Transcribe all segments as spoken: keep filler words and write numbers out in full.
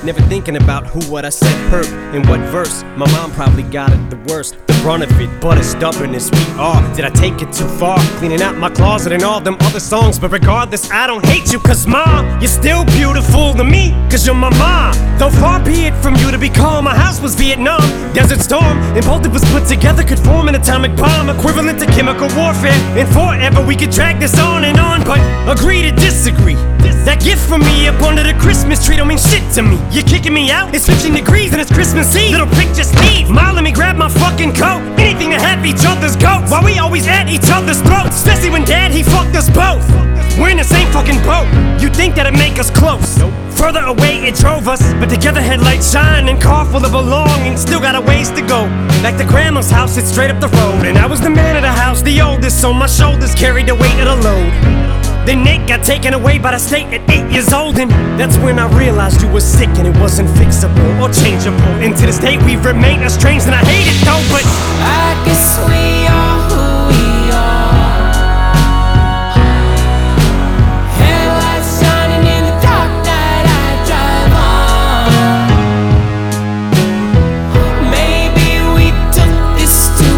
never thinking about who what I said hurt in what verse. My mom probably got it the worst, the brunt of it, but as stubborn as we are. Did I take it too far, cleaning out my closet and all them other songs? But regardless, I don't hate you, cause mom, you're still beautiful to me, cause you're my mom. Though far be it from you to be calm, my house was Vietnam, Desert Storm, and both of us put together could form an atomic bomb, equivalent to chemical warfare. And forever we could drag this on and on, but agree to disagree. That gift from me up under the Christmas tree don't mean shit to me. You're kicking me out, it's fifteen degrees and it's Christmas Eve. Little prick, just leave. Ma, let me grab my fucking coat. Anything to have each other's goats, while we always at each other's throats. Especially when dad, he fucked us both. We're in the same fucking boat. You think that'd make us close? Nope. Further away it drove us, but together headlights shine and car full of belongings. Still got a ways to go. Like the grandma's house, it's straight up the road. And I was the man of the house, the oldest, so my shoulders carried the weight of the load. Then Nate got taken away by the state at eight years old, and that's when I realized you were sick and it wasn't fixable or changeable. And to this day we remain estranged, and I hate it though, but I guess we are who we are. Headlights shining in the dark night I drive on. Maybe we took this too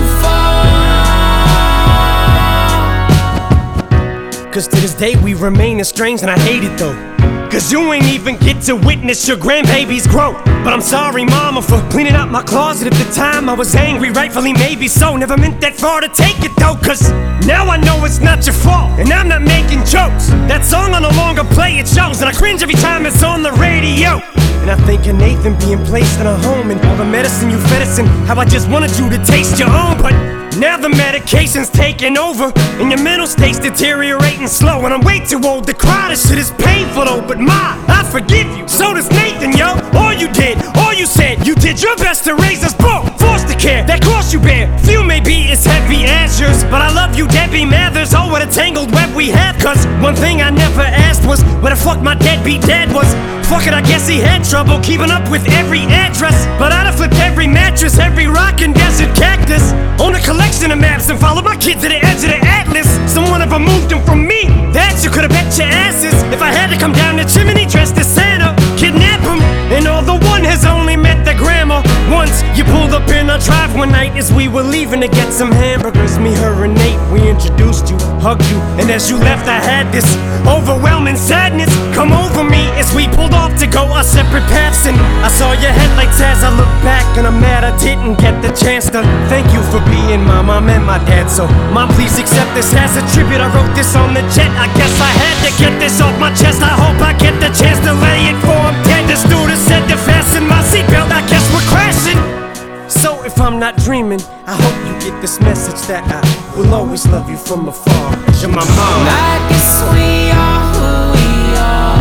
far. Cause to this day we remain estranged, and I hate it though. Cause you ain't even get to witness your grandbabies grow. But I'm sorry mama for cleaning out my closet at the time. I was angry, rightfully maybe so. Never meant that far to take it though, cause now I know it's not your fault, and I'm not making jokes. That song I no longer play, it shows, and I cringe every time it's on the radio. And I think of Nathan being placed in a home, and all the medicine you fed us, and how I just wanted you to taste your own. But now the medication's taking over, and your mental state's deteriorating slow. And I'm way too old to cry, this shit is painful though. But ma, I forgive you, so does Nathan, yo. All you did, all you said, you did your best to raise us both. Forced to care, that cross you bear, few may be as heavy as yours. But I love you, Debbie Mathers, oh what a tangled web we have. Cause one thing I never asked was where the fuck my deadbeat dad was. Fuck it, I guess he had trouble keeping up with every address. But I'd have flipped every mattress, every rock and desert cactus, own a collection of maps and followed my kid to the edge of the atlas. Someone ever moved him from me, that you could've bet your asses. If I had to come down the chimney dressed as Santa, kidnap him. And although one has only met the grandma once, you pulled up in our drive one night as we were leaving to get some hamburgers. Me, her, and Nate, we introduced you, hugged you, and as you left I had this overwhelming sadness come over me as we pulled off to go our separate paths. And I saw your headlights as I looked back, and I'm mad I didn't get the chance to thank you for being my mom and my dad. So mom, please accept this as a tribute. I wrote this on the jet, I guess I had to get this off my chest. I hope I get the chance to lay it for him dead. The stewardess said to fasten my seatbelt, I guess we're crashing. So if I'm not dreaming, I hope you get this message that I will always love you from afar. You're my mom. I guess we are who we are.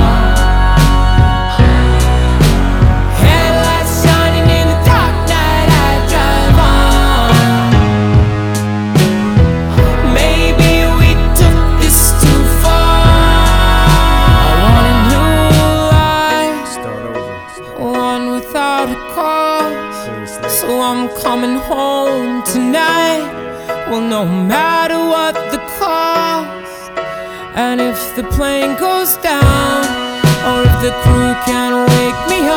Headlights shining in the dark night I drive on. Maybe we took this too far. I want a new life, Start over. one without a cause. So I'm coming home tonight. Well, no matter what the cost, and if the plane goes down, or if the crew can't wake me